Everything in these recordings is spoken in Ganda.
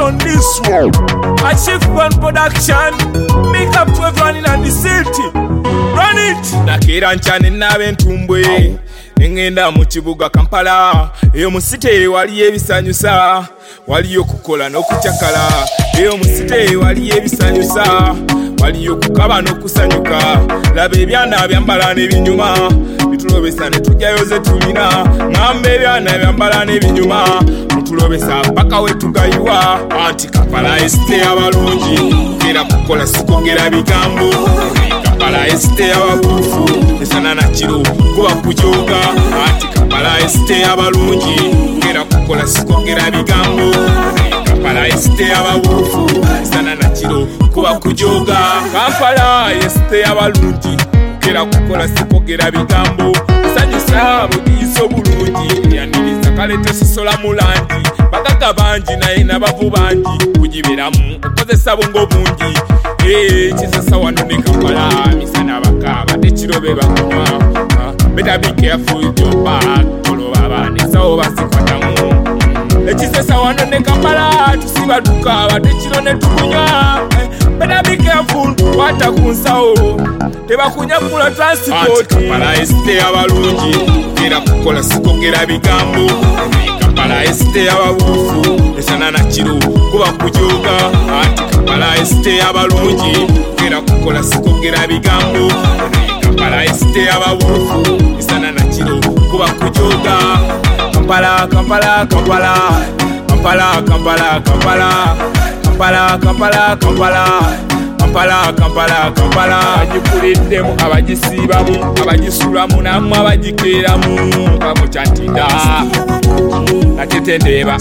on this one. Achieve one production. Make up to everyone in the city. Run it. Nakira nchane nabe ntumbwe. Ngenda mu kibuga Kampala. Eyo musite waliyo ebisanyusa. Waliyo kukola n'okukyakala. Eyo musite waliyo ebisanyusa. Waliyo kukaba n'okusanyuka. Laba ebyana byambala n'ebinyuma. Bitulobesa ne tujjayo ze tulina. Ng'ambe ebyana byambala n'ebinyuma. Mutulobesa paka wetugayiwa. Anti Kampala esite abalungi. Era kukola sikogera bigambo. Kampala esite ababuufu. Esana na kiro kuba kujoga. Anti Kampala esite abalungi. Era kukola sikogera bigambo. Kampala esite ababuufu. Esana na kiro kuba kujoga. Kampala esite abalungi. Era kukola sikogera bigambo. Sanyusa budiso bulungi. Yaniriza kalete sisola mulandi. Bakaka banji naye n'abavu banji. Kujibiramu okozesa bongo bungi. Kisasa wano ne Kampala. Misana bakaba tekirobe bakunywa. Better be careful with your back. Koloba banisa obasikwatamu. Ekisasa wano ne Kampala. Tusibaduka batekiro ne tukunywa. Better be careful wata kunsawo. Tebakunyakula transport. Kampala esite abalungi. Era kukola sikogera bigambo. Kampala esite ababuufu. Esana na kiro kuba kujoga. Anti Kampala esite abalungi. Era kukola sikogera bigambo. Kampala esite ababuufu. Esana na kiro kuba kujoga. Kampala, Kampala, Kampala. Kampala, Kampala, Kampala. Kampala, Kampala, Kampala. Kampala, Kampala, Kampala. Agikuliddemu abagisiibamu, abagisulamu namwe abagikeeramu. Bamukyatida atete ndeeba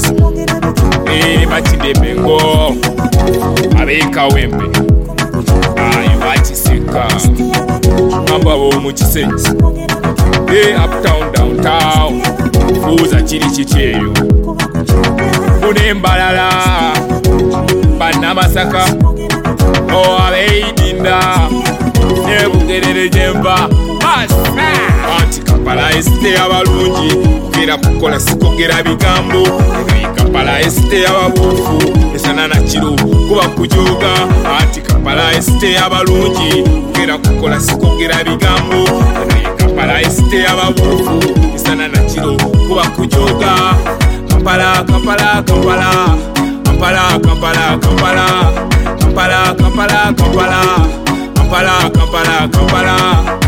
bakidembengo abeekawembe ayo bakiseka amba b'omukisenyi uptown downtown buuza kiri kiki eyo munembalala bannamasaka abeidinda nebugerere gyemba anti Kampala esite abalungi era kukola sikogera bigambo. Kampala esite ababuufu. Esana na kiro kuba kujoga. Anti Kampala esite abalungi era kukola sikogera bigambo. Kampala esite ababuufu. Esana na kiro kuba kujoga. Kampala, Kampala, Kampala. Kampala, Kampala, Kampala. Kampala, Kampala, Kampala. Kampala, Kampala, Kampala.